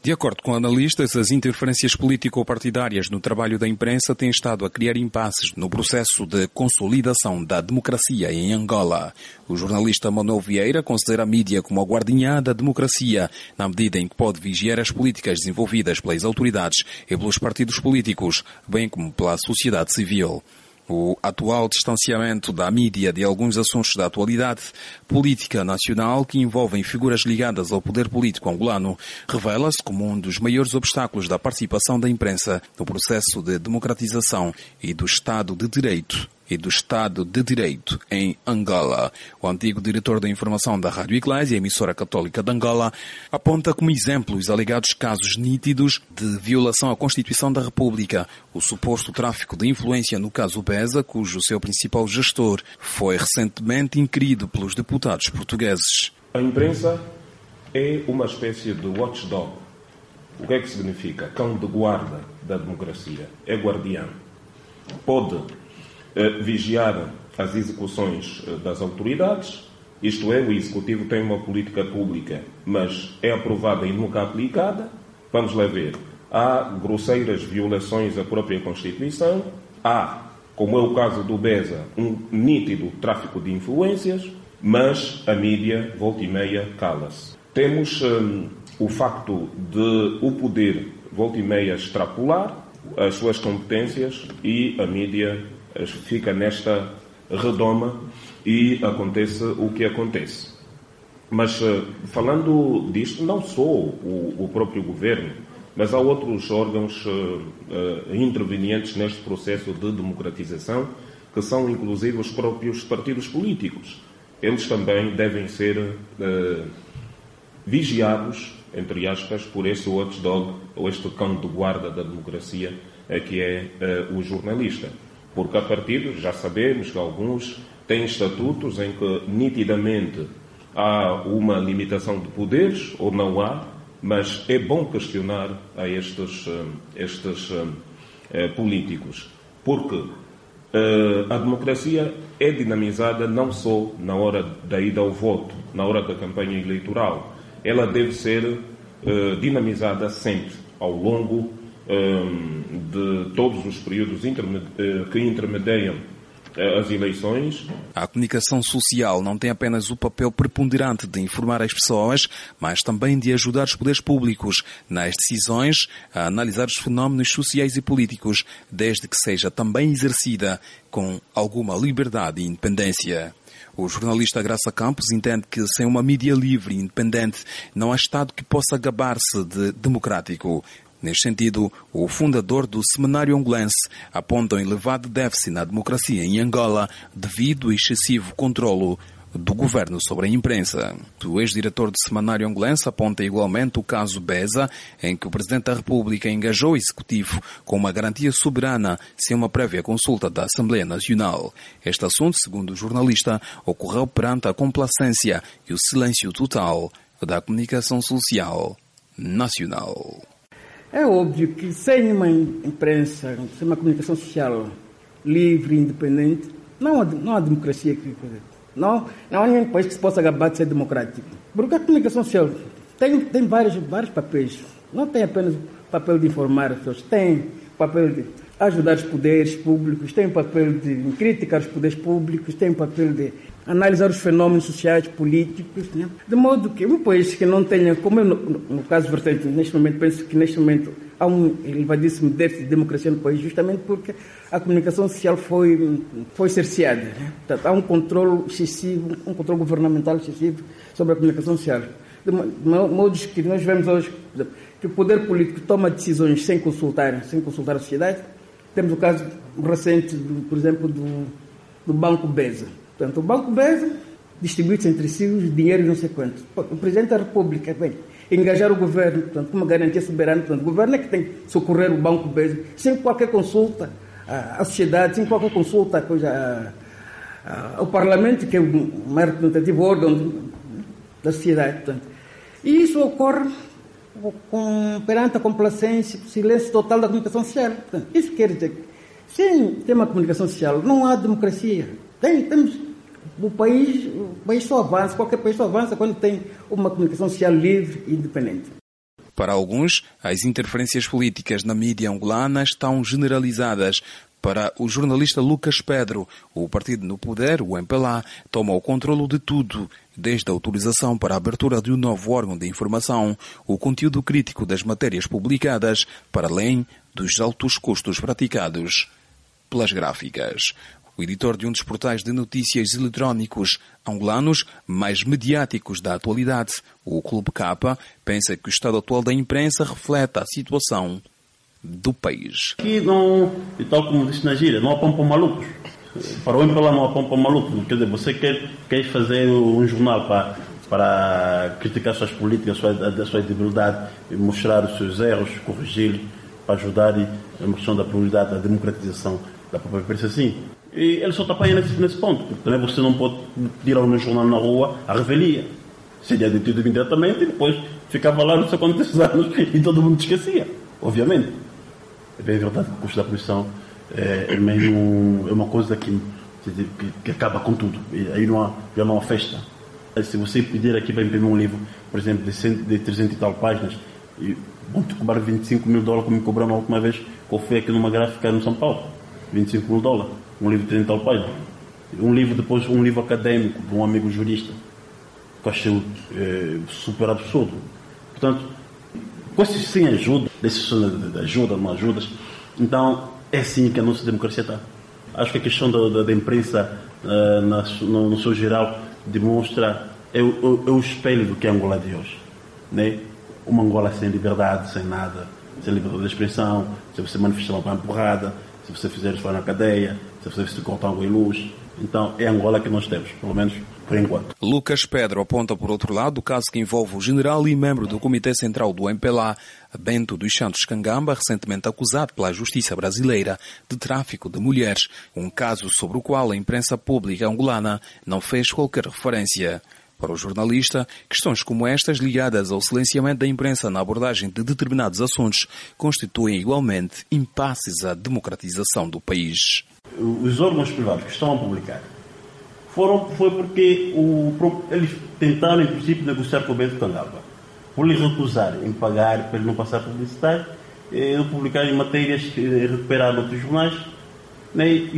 De acordo com analistas, as interferências político-partidárias no trabalho da imprensa têm estado a criar impasses no processo de consolidação da democracia em Angola. O jornalista Manuel Vieira considera a mídia como a guardiã da democracia, na medida em que pode vigiar as políticas desenvolvidas pelas autoridades e pelos partidos políticos, bem como pela sociedade civil. O atual distanciamento da mídia de alguns assuntos da atualidade política nacional que envolvem figuras ligadas ao poder político angolano revela-se como um dos maiores obstáculos da participação da imprensa no processo de democratização e do Estado de Direito em Angola. O antigo diretor da informação da Rádio Eclésia, emissora católica de Angola, aponta como exemplo os alegados casos nítidos de violação à Constituição da República, o suposto tráfico de influência no caso Beza, cujo seu principal gestor foi recentemente inquirido pelos deputados portugueses. A imprensa é uma espécie de watchdog. O que é que significa? Cão de guarda da democracia. É guardião. Pode vigiar as execuções das autoridades, isto é, o Executivo tem uma política pública, mas é aprovada e nunca aplicada. Vamos lá ver. Há grosseiras violações à própria Constituição, há, como é o caso do Beza, um nítido tráfico de influências, mas a mídia, volta e meia, cala-se. Temos o facto de o poder, volta e meia, extrapolar as suas competências e a mídia fica nesta redoma e acontece o que acontece. Mas falando disto, não só o próprio governo, mas há outros órgãos intervenientes neste processo de democratização, que são inclusive os próprios partidos políticos. Eles também devem ser vigiados, entre aspas, por este watchdog, ou este cão de guarda da democracia, que é o jornalista. Porque há partidos, já sabemos que alguns têm estatutos em que nitidamente há uma limitação de poderes, ou não há, mas é bom questionar a estes políticos. Porque a democracia é dinamizada não só na hora da ida ao voto, na hora da campanha eleitoral. Ela deve ser dinamizada sempre, ao longo de todos os períodos que intermediam as eleições. A comunicação social não tem apenas o papel preponderante de informar as pessoas, mas também de ajudar os poderes públicos nas decisões a analisar os fenómenos sociais e políticos, desde que seja também exercida com alguma liberdade e independência. O jornalista Graça Campos entende que sem uma mídia livre e independente não há Estado que possa gabar-se de democrático. Neste sentido, o fundador do Semanário Angolense aponta um elevado déficit na democracia em Angola devido ao excessivo controlo do governo sobre a imprensa. O ex-diretor do Semanário Angolense aponta igualmente o caso Beza, em que o Presidente da República engajou o Executivo com uma garantia soberana sem uma prévia consulta da Assembleia Nacional. Este assunto, segundo o jornalista, ocorreu perante a complacência e o silêncio total da comunicação social nacional. É óbvio que sem uma imprensa, sem uma comunicação social livre e independente, não há democracia. Não há nenhum país que se possa gabar de ser democrático. Porque a comunicação social tem vários papéis. Não tem apenas o papel de informar as pessoas, tem o papel de ajudar os poderes públicos, tem o papel de criticar os poderes públicos, tem o papel de analisar os fenómenos sociais, políticos, né? De modo que um país que não tenha, como eu, no caso vertente, neste momento, penso que neste momento há um elevadíssimo déficit de democracia no país, justamente porque a comunicação social foi cerceada, né? Portanto, há um controle excessivo, um controle governamental excessivo sobre a comunicação social. De modo que nós vemos hoje que o poder político toma decisões sem consultar a sociedade. Temos o caso recente, por exemplo, do Banco Beza. Portanto, o Banco Beza distribui-se entre si os dinheiros não sei quantos. O Presidente da República, engajar o governo, portanto, com uma garantia soberana. Portanto, o governo é que tem que socorrer o Banco Beza, sem qualquer consulta à sociedade, sem qualquer consulta ao Parlamento, que é o mais representativo órgão da sociedade. Portanto. E isso ocorre perante a complacência, o silêncio total da comunicação social. Portanto, isso quer dizer que, sem ter uma comunicação social, não há democracia. O país só avança, qualquer país só avança quando tem uma comunicação social livre e independente. Para alguns, as interferências políticas na mídia angolana estão generalizadas. Para o jornalista Lucas Pedro, o partido no poder, o MPLA, toma o controlo de tudo, desde a autorização para a abertura de um novo órgão de informação, o conteúdo crítico das matérias publicadas, para além dos altos custos praticados pelas gráficas. O editor de um dos portais de notícias eletrónicos angolanos mais mediáticos da atualidade, o Clube K, pensa que o estado atual da imprensa reflete a situação do país. Aqui não, e tal como disse na gíria, não há pão para malucos. Para o MPLA não há pão para malucos. Quer dizer, você quer fazer um jornal para criticar suas políticas, a sua debilidade, mostrar os seus erros, corrigir, para ajudar a questão da pluralidade, da democratização da própria imprensa, assim. E ele só está apanhando nesse ponto, porque também você não pode tirar um jornal na rua a revelia. Seria detido imediatamente e depois ficava lá não sei quantos anos e todo mundo esquecia, obviamente. É bem verdade que o custo da produção é uma coisa que acaba com tudo. E aí já não há festa. Se você pedir aqui para imprimir um livro, por exemplo, de 300 e tal páginas, e vão te cobrar $25 mil, como me cobraram a última vez que eu fui aqui numa gráfica no São Paulo. $25 mil. Um livro de 30 e tal páginas. Depois um livro académico de um amigo jurista, que eu achei super absurdo. Portanto, coisas sem ajuda, decisões de ajuda, não ajudas. Então, é assim que a nossa democracia está. Acho que a questão da imprensa, no seu geral, demonstra, é o espelho do que é Angola de hoje. Né? Uma Angola sem liberdade, sem nada, sem liberdade de expressão, se você manifestar uma porrada, se você fizer isso na cadeia, se você se cortar água e luz. Então, é Angola que nós temos, pelo menos por enquanto. Lucas Pedro aponta, por outro lado, o caso que envolve o general e membro do Comitê Central do MPLA, Bento dos Santos Cangamba, recentemente acusado pela Justiça brasileira de tráfico de mulheres, um caso sobre o qual a imprensa pública angolana não fez qualquer referência. Para o jornalista, questões como estas, ligadas ao silenciamento da imprensa na abordagem de determinados assuntos, constituem igualmente impasses à democratização do país. Os órgãos privados que estão a publicar foi porque eles tentaram, em princípio, negociar com o Bento Cangamba. Por lhe recusar em pagar, para ele não passar publicidade, ele publicar em matérias que recuperaram outros jornais, né, e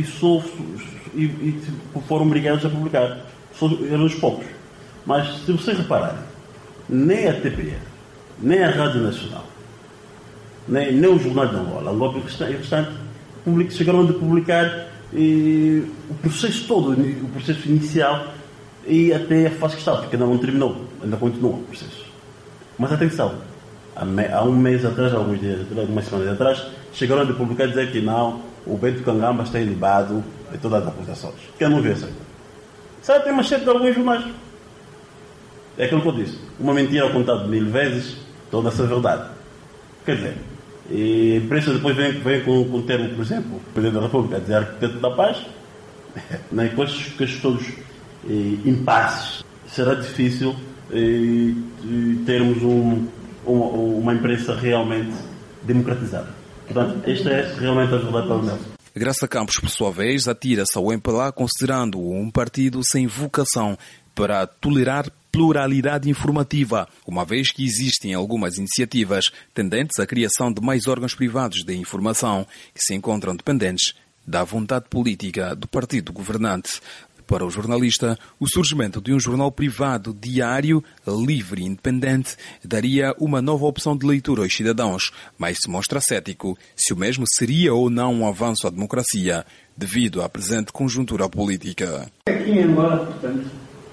foram obrigados a publicar. Eram os poucos. Mas, se vocês repararem, nem a TPE, nem a Rádio Nacional, nem o Jornal de Angola, e o restante, chegaram a publicar o processo todo, o processo inicial e até a fase que está, porque ainda não terminou, ainda continua o processo. Mas atenção, há um mês atrás, algumas semanas atrás, chegaram a publicar e dizer que não, o Bento Cangamba está ilibado de todas as acusações. Quem não vê isso aí? Sabe, tem manchete de alguns jornais. É aquilo que eu disse. Uma mentira contada 1000 vezes torna-se a verdade. Quer dizer, a imprensa depois vem com o termo, por exemplo, o Presidente da República a dizer arquiteto da paz, né, com estes todos impasses. Será difícil termos uma imprensa realmente democratizada. Portanto, esta é realmente a verdade para o Nelson. Graça Campos, por sua vez, atira-se ao MPLA considerando-o um partido sem vocação para tolerar pluralidade informativa, uma vez que existem algumas iniciativas tendentes à criação de mais órgãos privados de informação que se encontram dependentes da vontade política do partido governante. Para o jornalista, o surgimento de um jornal privado diário, livre e independente, daria uma nova opção de leitura aos cidadãos, mas se mostra cético se o mesmo seria ou não um avanço à democracia, devido à presente conjuntura política. Aqui em Angola, portanto,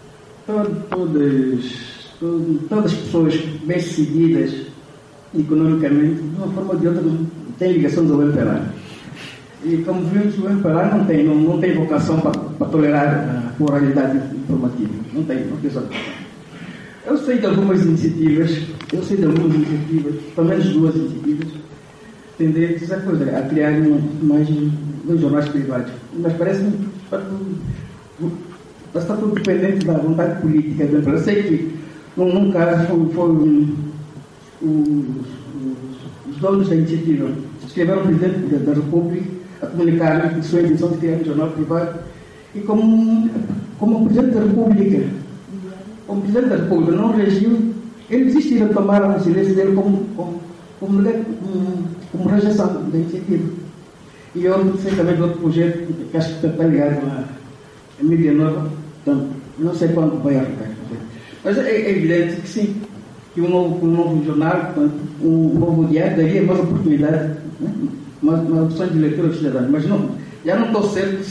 todas as pessoas bem-sucedidas economicamente, de uma forma ou de outra, têm ligações ao MPLA. E como vimos, o MPLA não tem vocação para tolerar a pluralidade informativa. Não tem essa vocação. Eu sei de algumas iniciativas, pelo menos 2 iniciativas, tendentes a criar mais 2 jornais privados. Mas parece-me que está tudo dependente da vontade política do MPLA. Eu sei que, num caso, foi os donos da iniciativa escreveram ao Presidente da República a comunicar a sua intenção de criar um jornal privado e como o Presidente da República não reagiu, Eles desistiram, tomaram o silêncio dele como rejeição da iniciativa. E eu sei também de outro projeto que acho que está ligado à mídia nova, portanto, não sei quando vai arrancar. Mas é evidente que sim, que um novo jornal, portanto, um novo diário daria mais oportunidade, né? mais opções de leitura aos cidadãos. Mas não, já não estou certo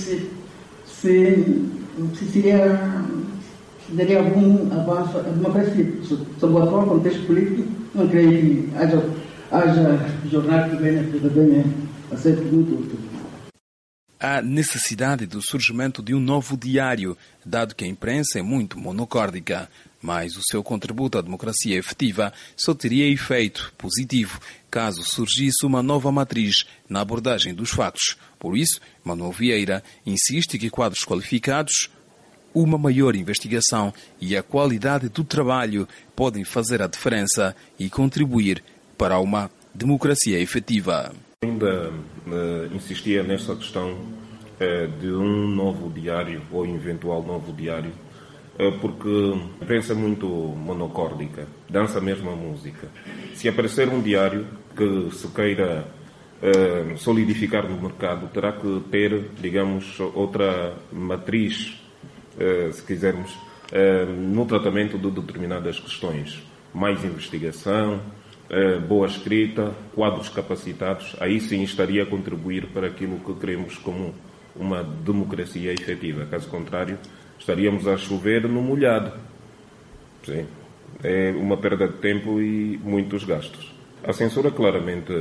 se daria algum avanço à democracia. Sob o atual contexto político, não creio que haja jornal que venha a ser muito útil. Há necessidade do surgimento de um novo diário, dado que a imprensa é muito monocórdica, mas o seu contributo à democracia efetiva só teria efeito positivo caso surgisse uma nova matriz na abordagem dos factos. Por isso, Manuel Vieira insiste que quadros qualificados, uma maior investigação e a qualidade do trabalho podem fazer a diferença e contribuir para uma democracia efetiva. Ainda insistia nessa questão de um novo diário ou eventual novo diário, porque a imprensa é muito monocórdica, dança a mesma música. Se aparecer um diário que se queira solidificar no mercado, terá que ter, digamos, outra matriz, se quisermos, no tratamento de determinadas questões. Mais investigação, boa escrita, quadros capacitados, aí sim estaria a contribuir para aquilo que queremos como uma democracia efetiva. Caso contrário, estaríamos a chover no molhado. Sim, é uma perda de tempo e muitos gastos. A censura claramente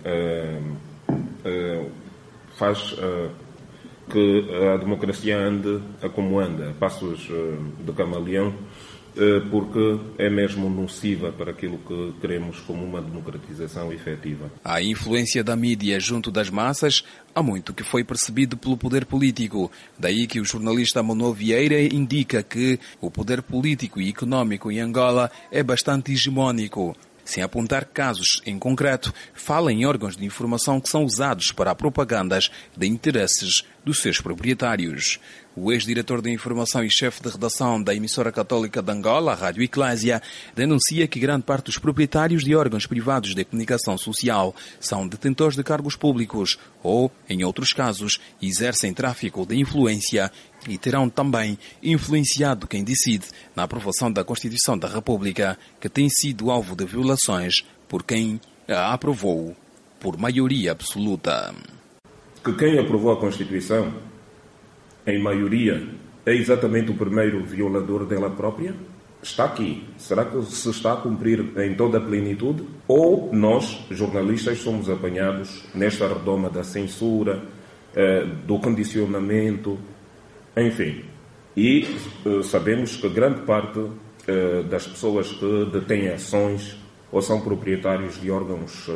faz que a democracia ande como anda, a passos de camaleão, porque é mesmo nociva para aquilo que queremos como uma democratização efetiva. A influência da mídia junto das massas há muito que foi percebido pelo poder político. Daí que o jornalista Manuel Vieira indica que o poder político e econômico em Angola é bastante hegemónico. Sem apontar casos em concreto, fala em órgãos de informação que são usados para propagandas de interesses dos seus proprietários. O ex-diretor de informação e chefe de redação da emissora católica de Angola, a Rádio Eclésia, denuncia que grande parte dos proprietários de órgãos privados de comunicação social são detentores de cargos públicos ou, em outros casos, exercem tráfico de influência e terão também influenciado quem decide na aprovação da Constituição da República, que tem sido alvo de violações por quem a aprovou por maioria absoluta. Que quem aprovou a Constituição, em maioria, é exatamente o primeiro violador dela própria? Está aqui. Será que se está a cumprir em toda a plenitude? Ou nós, jornalistas, somos apanhados nesta redoma da censura, do condicionamento, enfim. E sabemos que grande parte das pessoas que detêm ações ou são proprietários de órgãos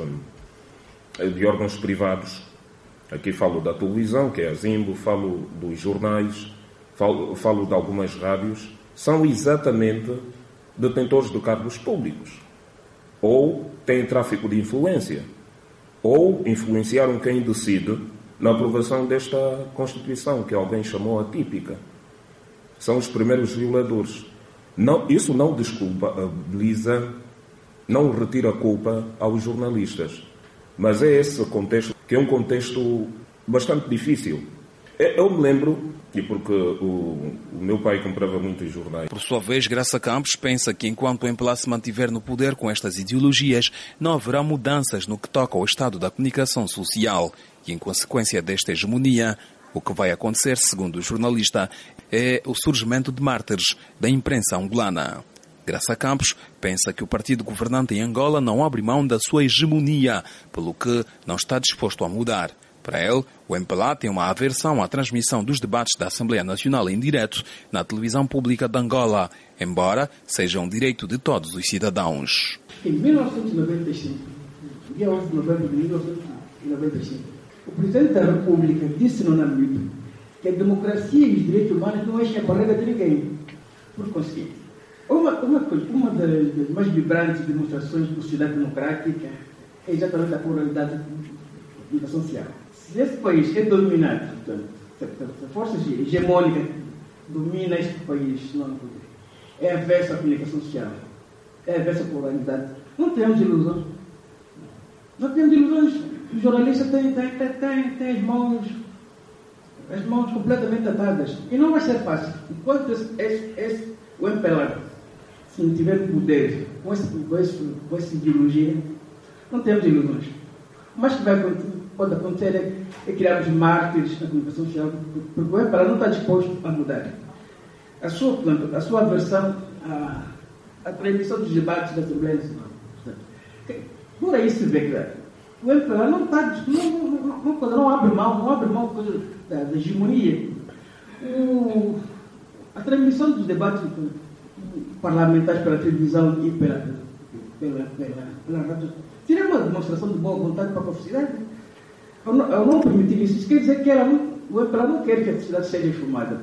privados, aqui falo da televisão, que é a Zimbo, falo dos jornais, falo de algumas rádios, são exatamente detentores de cargos públicos. Ou têm tráfico de influência, ou influenciaram quem decide na aprovação desta Constituição, que alguém chamou atípica. São os primeiros violadores. Isso não desculpabiliza, não retira a culpa aos jornalistas. Mas é esse contexto, que é um contexto bastante difícil. Eu me lembro, e porque o meu pai comprava muitos jornais. Por sua vez, Graça Campos pensa que enquanto o MPLA se mantiver no poder com estas ideologias, não haverá mudanças no que toca ao estado da comunicação social. E em consequência desta hegemonia, o que vai acontecer, segundo o jornalista, é o surgimento de mártires da imprensa angolana. Graça Campos pensa que o partido governante em Angola não abre mão da sua hegemonia, pelo que não está disposto a mudar. Para ele, o MPLA tem uma aversão à transmissão dos debates da Assembleia Nacional em direto na televisão pública de Angola, embora seja um direito de todos os cidadãos. Em 1995, dia 11 de novembro de 1995, o Presidente da República disse no Namíbia que a democracia e os direitos humanos não enchem a barreira de ninguém. Por conseguinte, uma das mais vibrantes demonstrações de sociedade democrática é exatamente a pluralidade da comunicação social. Se esse país é dominado, portanto, a força hegemônica domina este país, não é a comunicação social. é essa pluralidade. Não temos ilusões. Não temos ilusões. O jornalista tem as mãos completamente atadas. E não vai ser fácil. Enquanto o MPLA, se não tiver poder com essa ideologia, não temos ilusões. Mas o que pode acontecer é criarmos mártires na comunicação social, porque o MPLA não está disposto a mudar. A sua aversão à transmissão dos debates da Assembleia Nacional. Por aí se vê que o MPLA não abre mão da hegemonia. A transmissão dos debates parlamentares pela televisão e pela rádio seria uma demonstração de boa vontade para a sociedade. Ao não permitir isso quer dizer que o MPLA não quer que a sociedade seja informada.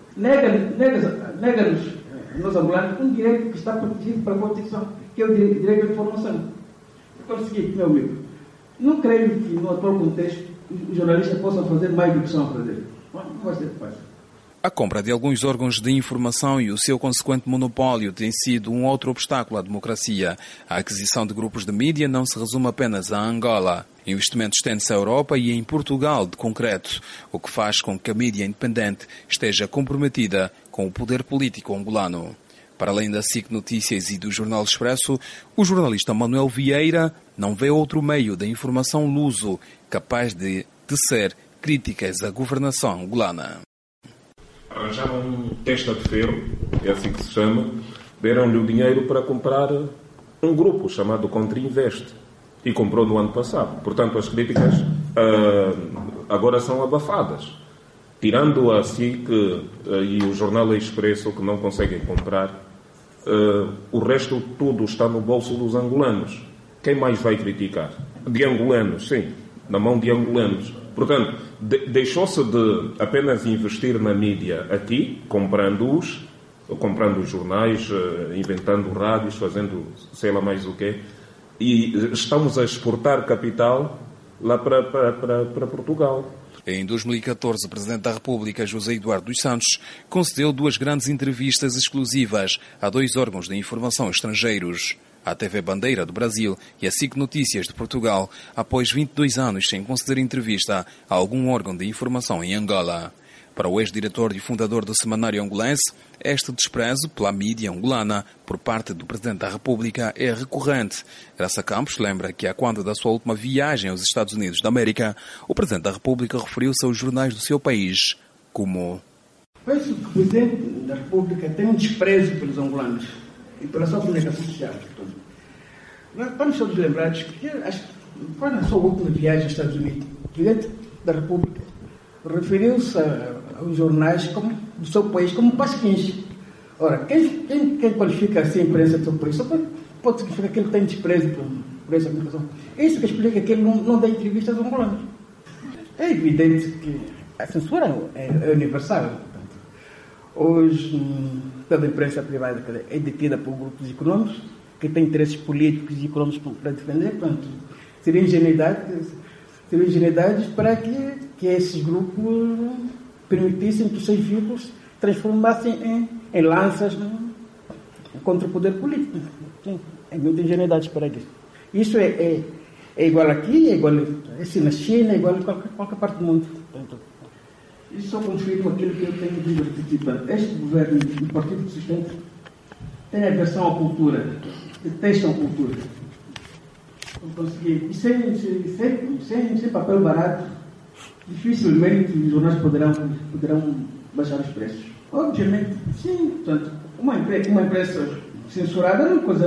Nega-nos, nós angolanos, um direito que está protegido pela Constituição, que é o direito à informação. Então, seguinte, meu amigo, não creio que no atual contexto os jornalistas possam fazer mais do que estão a fazer. Não vai ser fácil. A compra de alguns órgãos de informação e o seu consequente monopólio tem sido um outro obstáculo à democracia. A aquisição de grupos de mídia não se resume apenas a Angola. O investimento estende-se à Europa e em Portugal, de concreto, o que faz com que a mídia independente esteja comprometida com o poder político angolano. Para além da SIC Notícias e do Jornal Expresso, o jornalista Manuel Vieira não vê outro meio da informação luso capaz de tecer críticas à governação angolana. Arranjaram um testa de ferro, é assim que se chama, deram-lhe o dinheiro para comprar um grupo chamado Contra-Invest e comprou no ano passado. Portanto, as críticas agora são abafadas. Tirando a SIC e o Jornal Expresso, que não conseguem comprar, o resto tudo está no bolso dos angolanos. Quem mais vai criticar? De angolanos, sim, na mão de angolanos. Portanto, deixou-se de apenas investir na mídia aqui, comprando os jornais, inventando rádios, fazendo sei lá mais o quê, e estamos a exportar capital lá para Portugal. Em 2014, o Presidente da República, José Eduardo dos Santos, concedeu 2 grandes entrevistas exclusivas a 2 órgãos de informação estrangeiros, a TV Bandeira do Brasil e a SIC Notícias de Portugal, após 22 anos sem conceder entrevista a algum órgão de informação em Angola. Para o ex-diretor e fundador do semanário angolense, este desprezo pela mídia angolana por parte do Presidente da República é recorrente. Graça Campos lembra que, quando da sua última viagem aos Estados Unidos da América, o Presidente da República referiu-se aos jornais do seu país como... Penso que o Presidente da República tem um desprezo pelos angolanos e pela sua comunicação social. Vamos todos lembrados que foi na sua última viagem aos Estados Unidos. O Presidente da República referiu-se aos jornais do seu país como pasquins. Ora, quem qualifica assim a imprensa do seu país só pode significar que ele tem desprezo por essa comunicação. É isso que explica que ele não dá entrevistas aos angolanos. É evidente que a censura é universal. Hoje, toda a imprensa privada é detida por grupos econômicos que têm interesses políticos e econômicos para defender. Portanto, seria ingenuidade para que esses grupos permitissem que os seus veículos transformassem em lanças contra o poder político. Sim, é muita ingenuidade para isso. Isso é igual aqui, é igual assim na China, é igual em qualquer parte do mundo. Portanto, isso só confirma aquilo que eu tenho de participar. Este governo, o partido que sustenta, tem aversão à cultura, detestam a cultura. E sem papel barato, dificilmente os jornais poderão baixar os preços. Obviamente, sim. Portanto, uma imprensa censurada é uma coisa,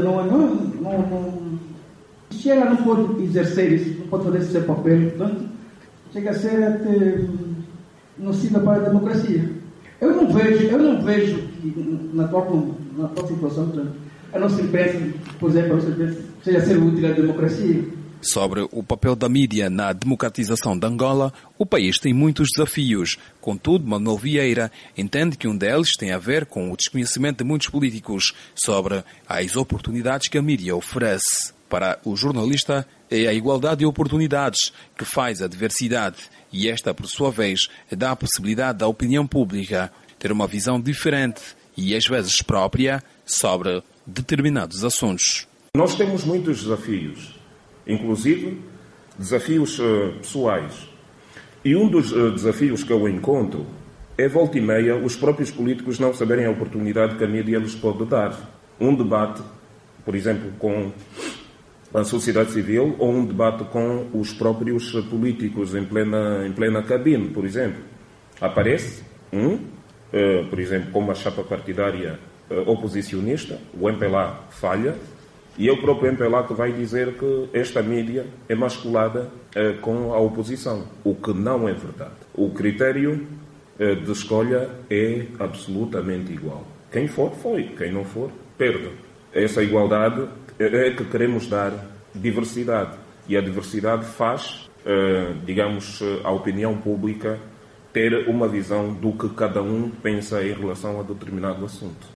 se ela não pode exercer isso, não pode fazer esse seu papel, portanto, chega a ser até nociva para a democracia. Eu não vejo que na atual situação, portanto, a nossa imprensa, por exemplo, seja ser útil à democracia. Sobre o papel da mídia na democratização de Angola, o país tem muitos desafios. Contudo, Manuel Vieira entende que um deles tem a ver com o desconhecimento de muitos políticos sobre as oportunidades que a mídia oferece. Para o jornalista, é a igualdade de oportunidades que faz a diversidade e esta, por sua vez, dá a possibilidade da opinião pública ter uma visão diferente e às vezes própria sobre determinados assuntos. Nós temos muitos desafios, inclusive desafios pessoais. E um dos desafios que eu encontro é, volta e meia, os próprios políticos não saberem a oportunidade que a mídia lhes pode dar. Um debate, por exemplo, com a sociedade civil, ou um debate com os próprios políticos em plena cabine, por exemplo. Aparece por exemplo, como a chapa partidária oposicionista, o MPLA falha, e é o próprio MPLA que vai dizer que esta mídia é masculada com a oposição, o que não é verdade. O critério de escolha é absolutamente igual. Quem for, foi. Quem não for, perde. Essa igualdade é que queremos dar diversidade. E a diversidade faz, a opinião pública ter uma visão do que cada um pensa em relação a determinado assunto.